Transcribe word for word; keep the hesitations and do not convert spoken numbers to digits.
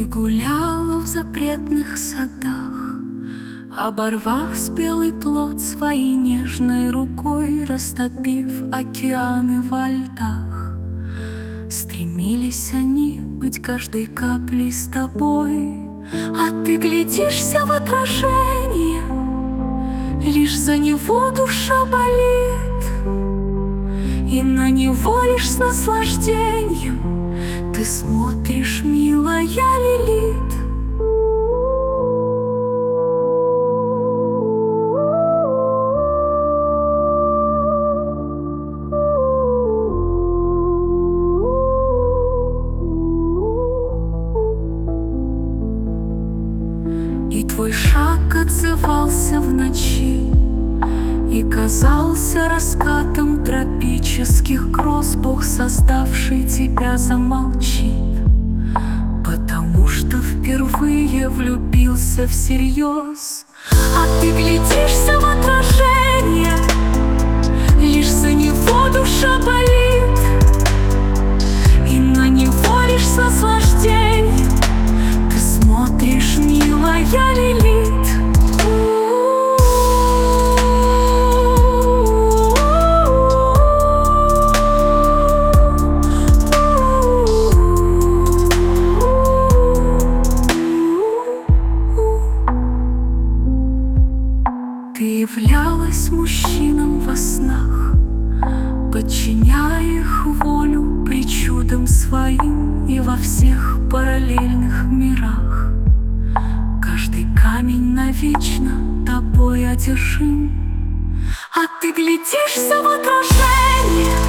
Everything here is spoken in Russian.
гуляла в запретных садах, оборвав спелый плод своей нежной рукой, растопив океаны во льдах. Стремились они быть каждой каплей с тобой, а ты глядишься в отражение, лишь за него душа болит, и на него лишь с наслаждением ты смотришь, милая Лилит. И твой шаг отзывался в ночи и казался раскатом тропических гроз. Бог, создавший тебя, замолчит, потому что впервые влюбился всерьез. А ты глядишься в отражение, лишь за него душа болит, и на него лишь с наслаждением ты смотришь, милая Лилит. Ты являлась мужчинам во снах, подчиняя их волю причудам своим, и во всех параллельных мирах каждый камень навечно тобой одержим. А ты глядишься в отражение,